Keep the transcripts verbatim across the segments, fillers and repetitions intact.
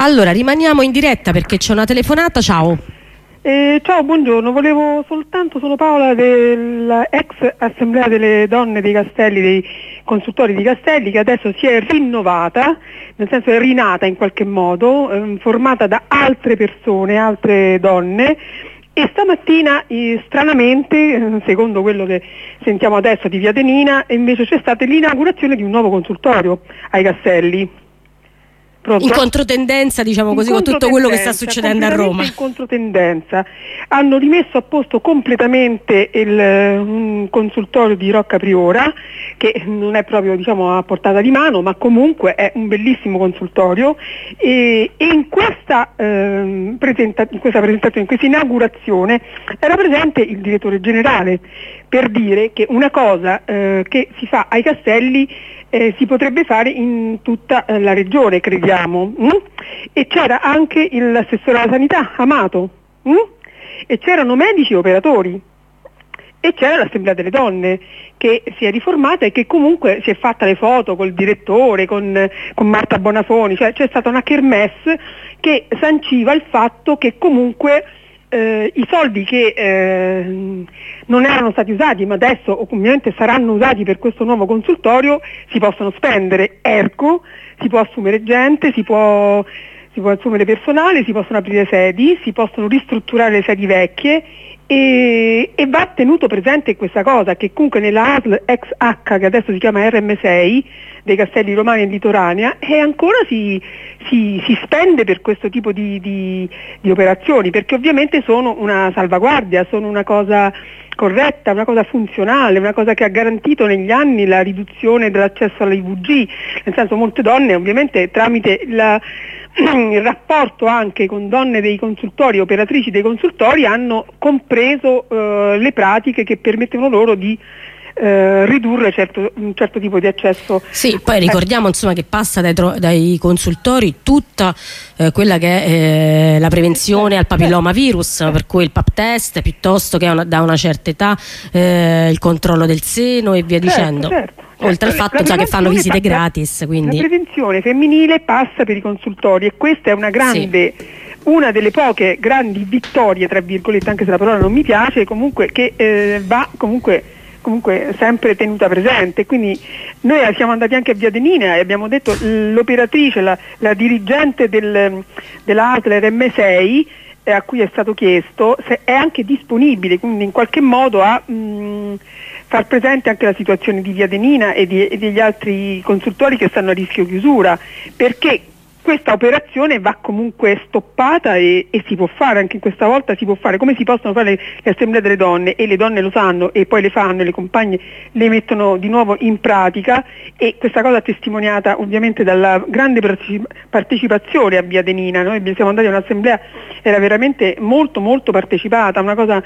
Allora, rimaniamo in diretta perché c'è una telefonata. Ciao. Eh, ciao, buongiorno. Volevo soltanto, sono Paola dell'ex Assemblea delle Donne dei Castelli, dei consultori di Castelli, che adesso si è rinnovata, nel senso è rinata in qualche modo, eh, formata da altre persone, altre donne. E stamattina, eh, stranamente, secondo quello che sentiamo adesso di Via Adenina, invece c'è stata l'inaugurazione di un nuovo consultorio ai Castelli. Pronto? In controtendenza, diciamo così, con tutto quello che sta succedendo a Roma. In controtendenza. Hanno rimesso a posto completamente il, un consultorio di Rocca Priora, che non è proprio, diciamo, a portata di mano, ma comunque è un bellissimo consultorio, e, e in, questa, eh, presenta, in questa presentazione, in questa inaugurazione era presente il direttore generale, per dire che una cosa eh, che si fa ai Castelli Eh, si potrebbe fare in tutta eh, la regione, crediamo. Mm? E c'era anche l'assessore alla sanità, Amato, mm? E c'erano medici e operatori, e c'era l'Assemblea delle Donne che si è riformata e che comunque si è fatta le foto col direttore, con, con Marta Bonafoni, cioè c'è stata una kermesse che sanciva il fatto che comunque Eh, i soldi che eh, non erano stati usati, ma adesso ovviamente saranno usati per questo nuovo consultorio, si possono spendere. Ergo, si può assumere gente, si può, si può assumere personale, si possono aprire sedi, si possono ristrutturare le sedi vecchie, e, e va tenuto presente questa cosa, che comunque nella A S L ex H, che adesso si chiama R M sei, dei Castelli Romani e Litoranea, e ancora si, si, si spende per questo tipo di, di, di operazioni, perché ovviamente sono una salvaguardia, sono una cosa corretta, una cosa funzionale, una cosa che ha garantito negli anni la riduzione dell'accesso all'I V G, nel senso molte donne ovviamente tramite la, il rapporto anche con donne dei consultori, operatrici dei consultori, hanno compreso eh, le pratiche che permettono loro di Eh, ridurre certo, un certo tipo di accesso. Sì, poi ricordiamo insomma che passa dai, dai consultori tutta eh, quella che è eh, la prevenzione al papillomavirus, per cui il pap test, piuttosto che una, da una certa età eh, il controllo del seno e via dicendo. Certo, certo, oltre certo. al fatto già che fanno visite passa, gratis, quindi. La prevenzione femminile passa per i consultori, e questa è una grande sì. una delle poche grandi vittorie, tra virgolette, anche se la parola non mi piace, comunque che eh, va comunque comunque sempre tenuta presente. Quindi noi siamo andati anche a Via Adenina e abbiamo detto l'operatrice, la, la dirigente del, della A S L R M sei, eh, a cui è stato chiesto se è anche disponibile, quindi in qualche modo a mh, far presente anche la situazione di Via Adenina e, di, e degli altri consultori che stanno a rischio chiusura, perché questa operazione va comunque stoppata e, e si può fare, anche questa volta si può fare, come si possono fare le, le assemblee delle donne, e le donne lo sanno e poi le fanno, e le compagne le mettono di nuovo in pratica, e questa cosa è testimoniata ovviamente dalla grande partecipazione a Via Adenina. Noi siamo andati a un'assemblea, era veramente molto molto partecipata, una cosa.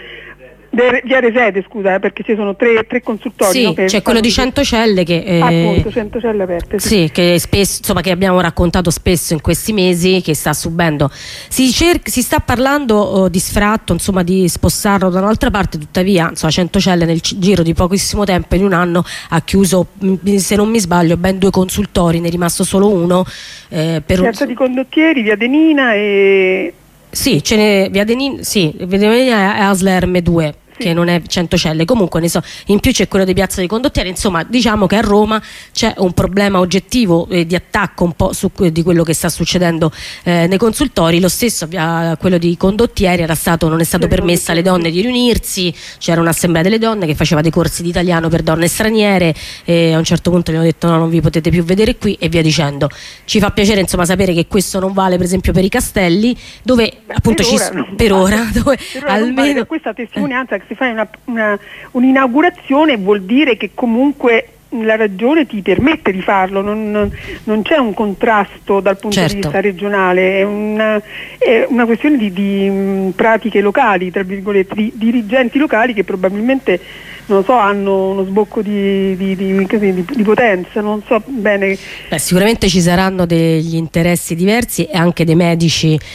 Via Resede, scusa, eh, perché ci sono tre, tre consultori. Sì, no, che c'è quello di Centocelle che eh, appunto Centocelle aperte. Sì, sì, che spesso, insomma, che abbiamo raccontato spesso in questi mesi, che sta subendo. Si, cer- si sta parlando oh, di sfratto, insomma, di spostarlo da un'altra parte, tuttavia, insomma, Centocelle nel c- giro di pochissimo tempo, in un anno, ha chiuso, mh, se non mi sbaglio, ben due consultori, ne è rimasto solo uno. Eh, per Piazza un... di Condottieri, Via Adenina e. Sì, ce n'è Via Adenina, sì, Via Adenina è A S L R M due. Che non è Centocelle, comunque ne so, in più c'è quello di Piazza dei Condottieri. Insomma, diciamo che a Roma c'è un problema oggettivo eh, di attacco un po' su di quello che sta succedendo eh, nei consultori. Lo stesso eh, quello di Condottieri era stato, non è stato permesso alle donne di riunirsi, c'era un'assemblea delle donne che faceva dei corsi di italiano per donne straniere, e a un certo punto gli hanno detto no, non vi potete più vedere qui, e via dicendo. Ci fa piacere insomma sapere che questo non vale per esempio per i Castelli, dove Beh, appunto per ci ora, per ora, dove per ora almeno vale, questa testimonianza che si fa una, una, un'inaugurazione vuol dire che comunque la ragione ti permette di farlo, non, non c'è un contrasto dal punto certo. di vista regionale, è una, è una questione di, di mh, pratiche locali, tra virgolette, di dirigenti locali che probabilmente, non so, hanno uno sbocco di, di, di, di, di potenza, non so bene. Beh, sicuramente ci saranno degli interessi diversi e anche dei medici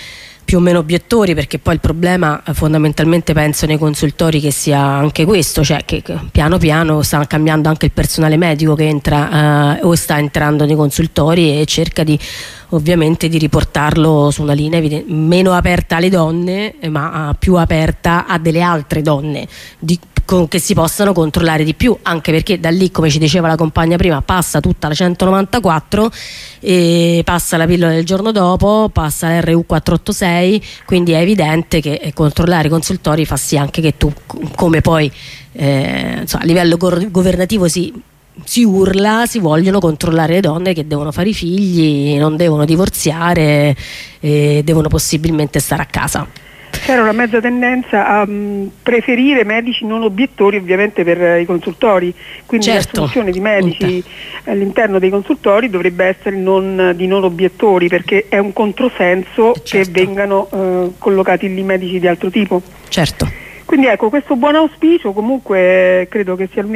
più o meno obiettori, perché poi il problema eh, fondamentalmente penso nei consultori che sia anche questo, cioè che, che piano piano sta cambiando anche il personale medico che entra eh, o sta entrando nei consultori e cerca di ovviamente di riportarlo su una linea meno aperta alle donne ma più aperta a delle altre donne di, con, che si possano controllare di più, anche perché da lì, come ci diceva la compagna prima, passa tutta la centonovantaquattro e passa la pillola del giorno dopo, passa l'R U quattrocentottantasei, quindi è evidente che controllare i consultori fa sì anche che tu, come poi eh, insomma, a livello governativo si si urla, si vogliono controllare le donne che devono fare i figli, non devono divorziare e devono possibilmente stare a casa. C'era una mezza tendenza a um, preferire medici non obiettori ovviamente per i consultori, quindi certo, l'assunzione di medici all'interno dei consultori dovrebbe essere non, di non obiettori, perché è un controsenso certo. che vengano uh, collocati lì medici di altro tipo. Certo. Quindi ecco, questo buon auspicio comunque credo che sia l'unica